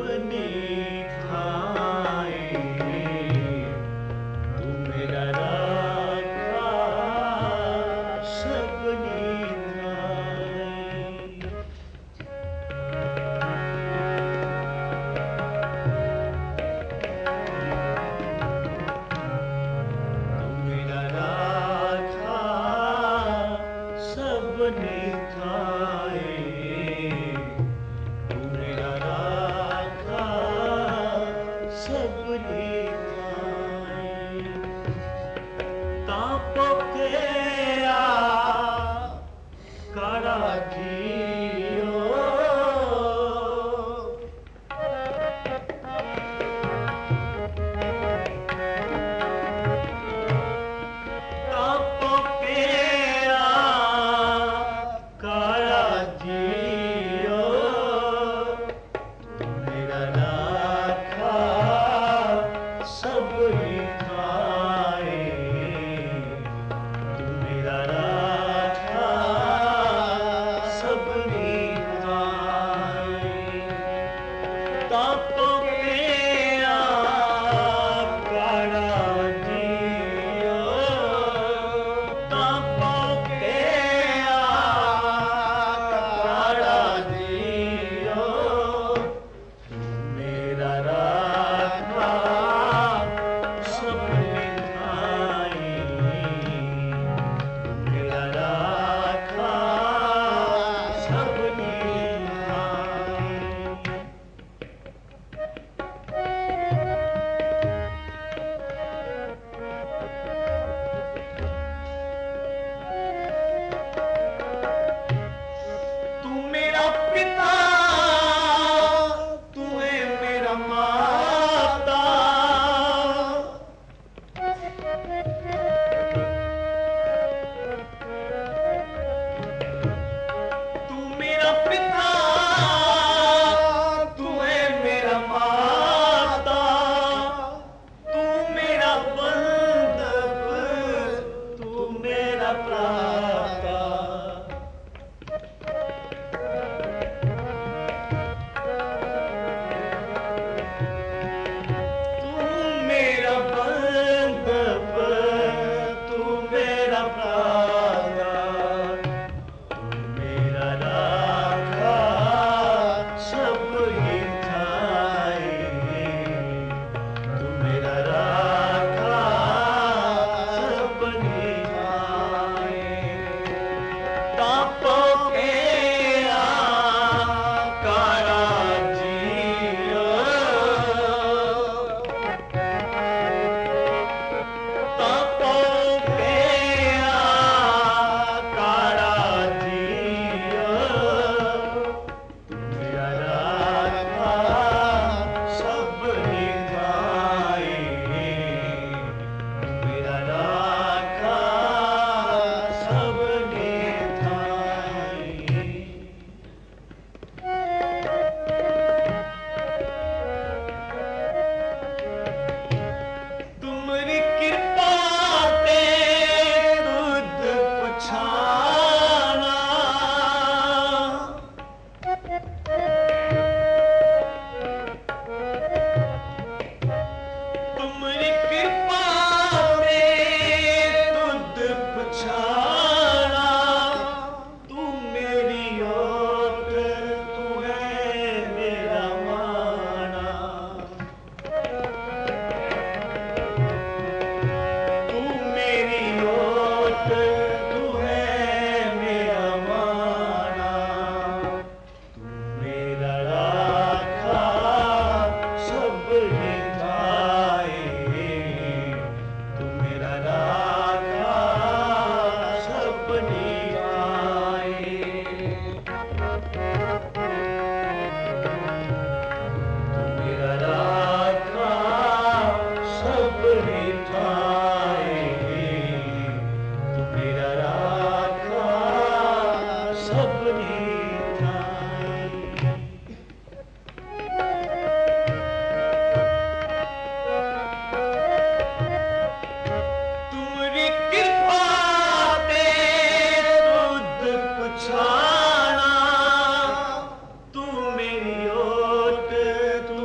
तू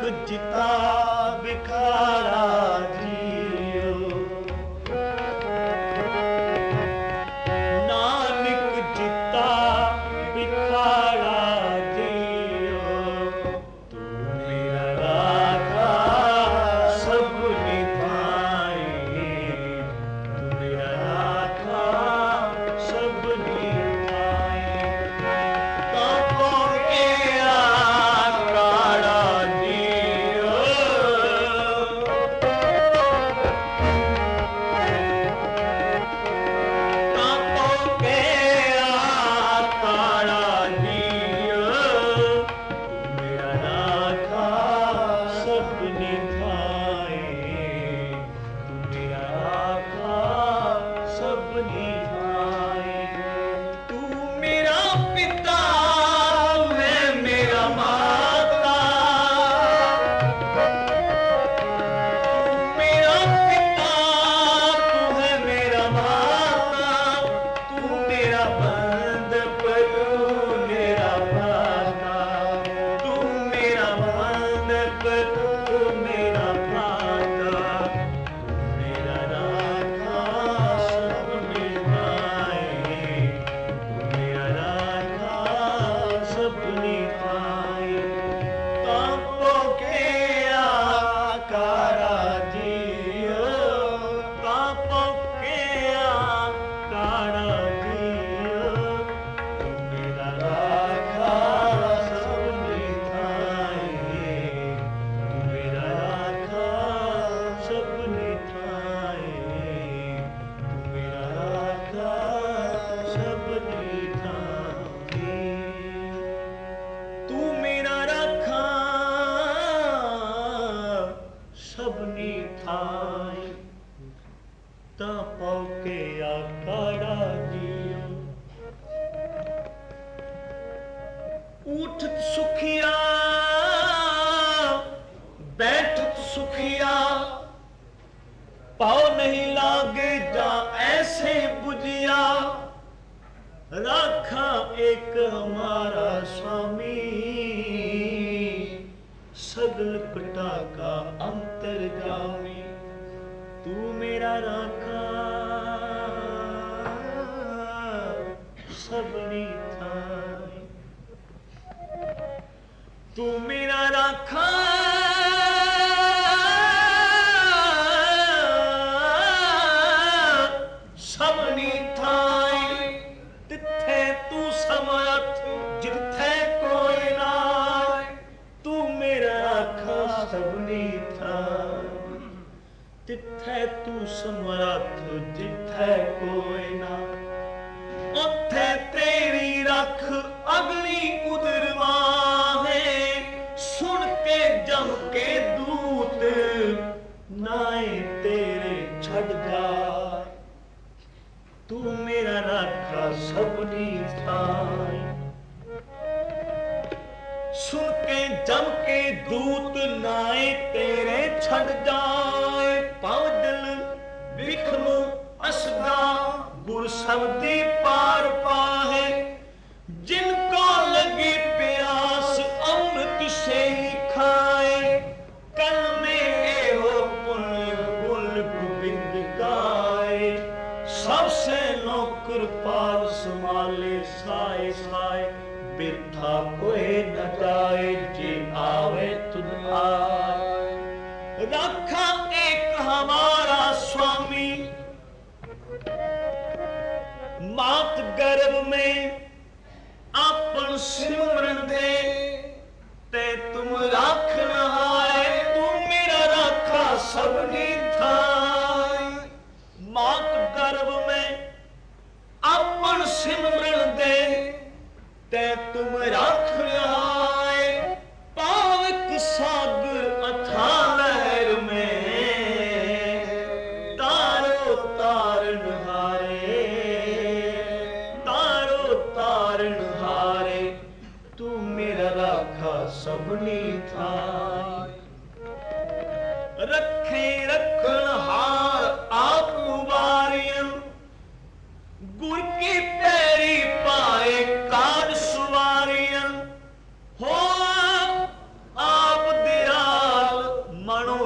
जिता बिखारा जियो, नानक जिता बिखारा जियो, तू मेरा राखा सब निभाए, तू मेरा राखा सब निभाए। तापों के आकाड़ा जियो, तापों के आकाड़ा जियो, तू मेरा राखा सब निभाए, तू मेरा राखा सब निभाए। तू मेरा पिता मैं मेरा माता, तू मेरा पिता तू है मेरा माता, तू मेरा बंधप तू मेरा भ्राता, तू मेरा बंधप तू मेरा भ्राता, तू मेरा राखा सब निभाए, तू मेरा राखा सब निभाए। तापों के आकारा जियो, तापों के आकारा जियो, तू मेरा राखा सब निभाए, तू मेरा राखा सब निभाए, तू मेरा राखा सब निभाए। तू मेरा राखा सब निभाए, तापों के आकारा जियो। उठत सुखिया बैठत सुखिया, पाँव नहीं लागे जा ऐसे बुझिया, राखा एक हमारा स्वामी, सगल पिता का अंतर्गामी। तू मेरा राखा सब निभाए, तू मेरा राखा सब निभाए। तिथे तू समर्थ जिथे कोई नाय, तू मेरा राखा सब निभाए। तिथे तू समर्थ जिथे कोई ना, उथे तेरी रख अगली उदरवा है, सुन के जम के दूत नाए तेरे छड़ जाए। तू मेरा राखा सब निभाए, सुन के जम के दूत नाए तेरे छड़ जाए। पावदल विखम असदा गुर शब्दी पार पाहे, जिनको लगी प्यास अमृत से ही खाए। कल में एहो पुण्य गुल गोविंद गाए, सबसे नौकर पाल संभाले साए साए। बिरथा कोई न जाए जे आवे तुम आए। राखा एक हमारा स्वामी, मात गर्भ में आपन सिमरन दे, ते तुम राख नहाए। तू मेरा राखा सब निभाए, मात गर्भ में आपन सिमरन दे, ते तुम राख नहाए। पावक सागर अथाह लहर में, तारो तारण हारे, तारो तारण हारे। तू मेरा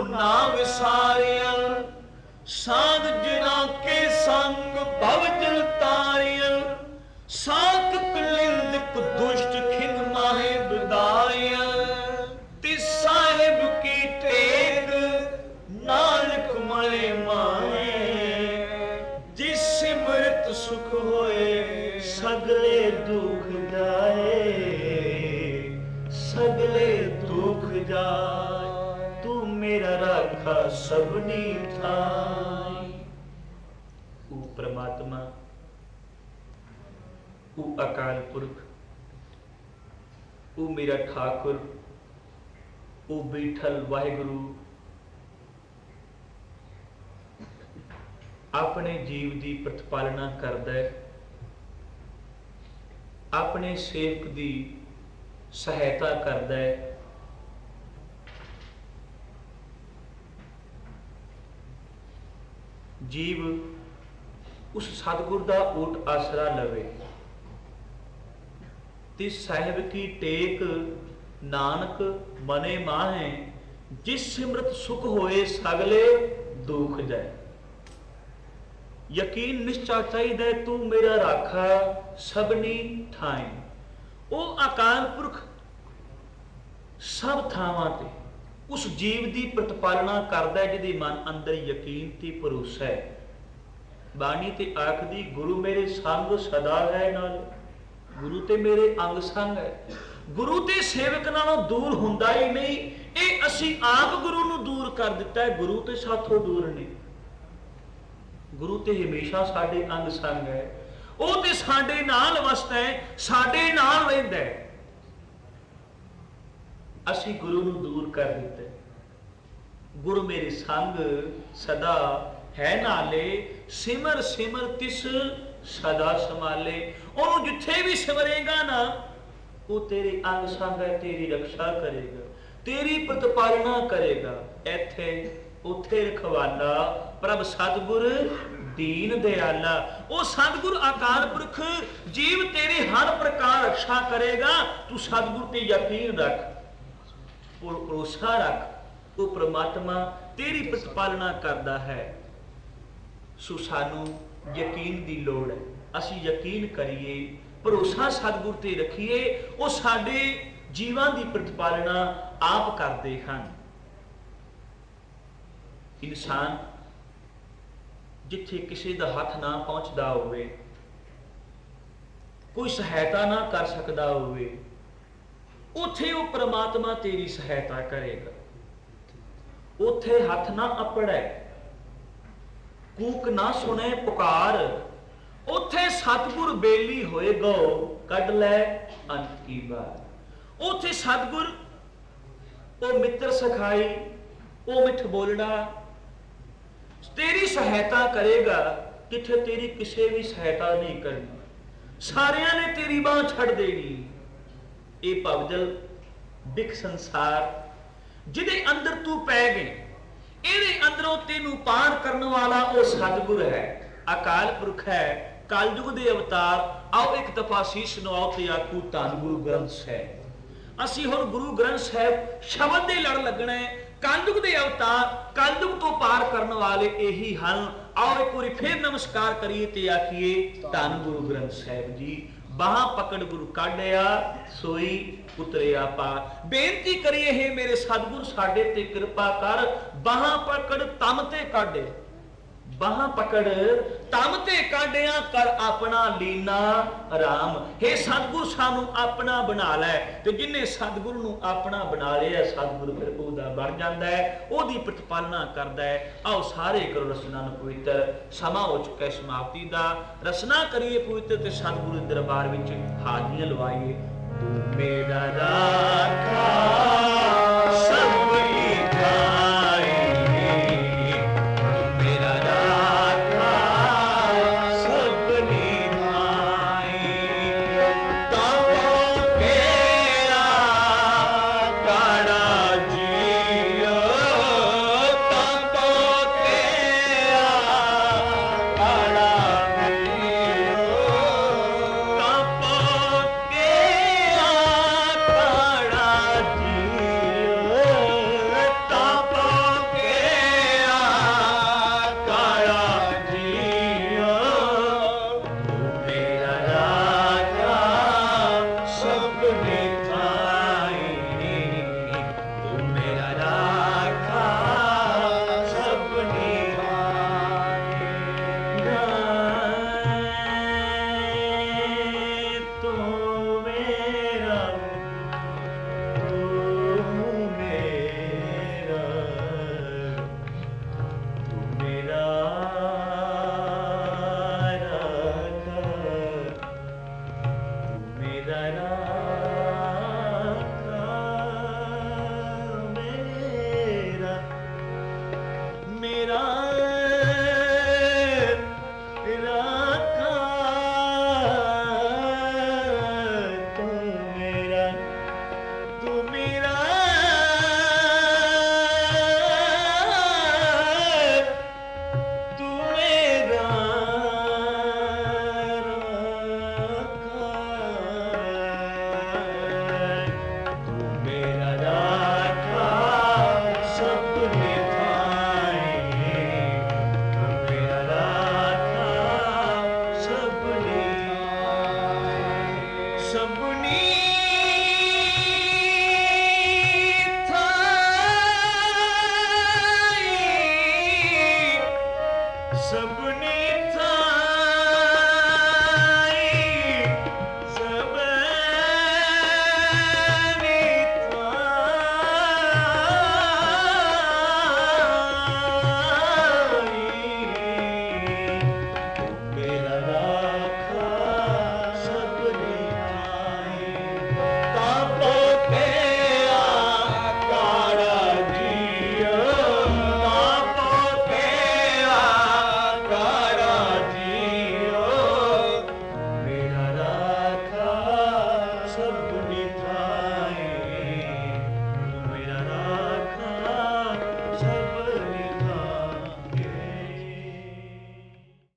ना विसारिया, साध जिना के संग भव जल तारिया, सात कलिंद दुष्ट खिन माहे बिदाया, तिस साहिब की टेक नानक मले माहे, जिस सिमरत सुख होए सगले दुख जाए, सगले दुख जाए, तू मेरा राखा सबनी ठाई। ओ परमात्मा, ओ अकाल पुरख, ओ मेरा ठाकुर, ओ बैठल वाहिगुरु, अपने जीव की प्रतिपालना करदा है, अपने सेवक की सहायता करदा है। जीव उस सतगुर का ओट आसरा लवे, तिस साहिब की टेक नानक मने माहे, जिस सिमरत सुख होए सगले दुख जाए। यकीन निश्चा चाहिए तू मेरा राखा सबनी ठाई। ओ अकाल पुरख सब थावां ते उस जीव की प्रतिपालना करदा है जिहदे मन अंदर यकीन ते भरोसा है। बाणी ते आखदी गुरु मेरे संग सदा है नाल, गुरु ते मेरे अंग संग है। गुरु ते सेवक नालों दूर हुंदा ही नहीं, ये असी आप गुरु नूं दूर कर दिता है। गुरु ते साथों दूर नहीं, गुरु ते हमेशा साडे अंग संग है, वो ते साडे नाल वसदा है, साडे नाल रहिंदा है। असी गुरु नूं दूर कर दिता है। गुरु मेरे संग सदा है नाले, सिमर सिमर तिस सदा संभाले। उन्होंने जिथे भी सिमरेगा ना, वो तेरे अंग संग है, तेरी रक्षा करेगा, तेरी प्रतिपालना करेगा। इथे उथे रखवाला प्रभ सतगुर दीन दयाला। वो सतगुर अकाल पुरख जीव तेरी हर प्रकार रक्षा करेगा। तू सतगुर ते यकीन रख, भरोसा रख, वो परमात्मा तेरी प्रतिपालना करता है। सो सानू यकीन की लोड़ है, असी यकीन करिए, भरोसा सतगुर ते रखिए, वो साडे जीवां की प्रतिपालना आप करते हैं। इंसान जिथे किसी का हथ ना पहुंचता होवे, कोई सहायता ना कर सकता होवे, उथे वो परमात्मा तेरी सहायता करेगा। उथे हथ ना अपड़े, कूक ना सुने पुकार, उथे सतगुर बेली होए गो कढ लै अंत की बार। उथे सतगुर ओ मित्र सखाई, ओ मिठ बोलना तेरी सहायता करेगा, जिथे तेरी किसी भी सहायता नहीं करनी। सारिया ने तेरी बांह छड़ देनी। ये भवजल बिख संसार जिदे अंदर तू पै गए, ਇਹਦੇ ਅੰਦਰੋਂ ਤੈਨੂੰ ਪਾਰ ਕਰਨ ਵਾਲਾ ਉਹ ਸਤਿਗੁਰ ਹੈ, ਅਕਾਲ ਪੁਰਖ ਹੈ, ਕਲਯੁਗ ਦੇ ਅਵਤਾਰ। ਆਓ ਇੱਕ ਦਫਾ ਸੀਸ ਨਵਾਓ ਤੇ ਆਖੂ ਧੰਨ ਗੁਰੂ ਗ੍ਰੰਥ ਸਾਹਿਬ। ਅਸੀਂ ਹੁਣ ਗੁਰੂ ਗ੍ਰੰਥ ਸਾਹਿਬ ਸ਼ਬਦ ਦੇ ਲੜ ਲੱਗਣਾ ਹੈ। कलयुग के अवतार, कलयुग तो पार करने वाले यही हैं। आओ एक बार फिर नमस्कार करिए ते आखिए धन गुरु ग्रंथ साहिब जी। बाह पकड़ गुरु काढ़िया सोई उतरिया पार। बेनती करिए हे मेरे सतगुर साडे ते कृपा कर। बाह पकड़ तम ते काढ़े, बाह पकड़ तम ते काढ़िया कर अपना लीना राम। हे सतगुर सानू अपना बना लै। ते जिन्हें सतगुर नू अपना बना लिया, सतगुर फिर ओदा बन जाता है, ओदी प्रतिपालना करता है। आओ सारे करो रसना पवित्र। समा हो चुका है समाप्ति का। रसना करिए पवित्र ते सतगुर दरबार विच हाजियां लवाइए। तू मेरा राखा